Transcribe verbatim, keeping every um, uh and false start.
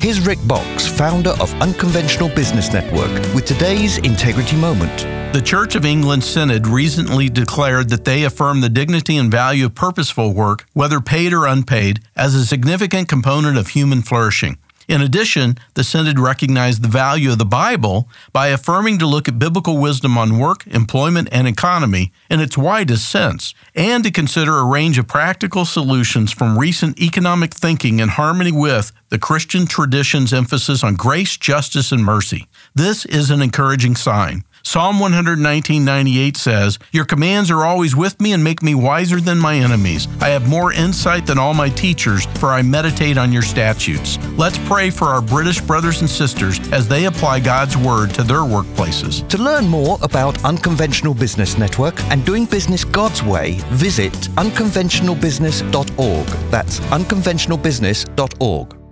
Here's Rick Box, founder of Unconventional Business Network, with today's Integrity Moment. The Church of England Synod recently declared that they affirm the dignity and value of purposeful work, whether paid or unpaid, as a significant component of human flourishing. In addition, the Synod recognized the value of the Bible by affirming to look at biblical wisdom on work, employment, and economy in its widest sense, and to consider a range of practical solutions from recent economic thinking in harmony with the Christian tradition's emphasis on grace, justice, and mercy. This is an encouraging sign. Psalm one nineteen ninety-eight says, "Your commands are always with me and make me wiser than my enemies. I have more insight than all my teachers, for I meditate on your statutes." Let's pray for our British brothers and sisters as they apply God's Word to their workplaces. To learn more about Unconventional Business Network and doing business God's way, visit unconventional business dot org. That's unconventional business dot org.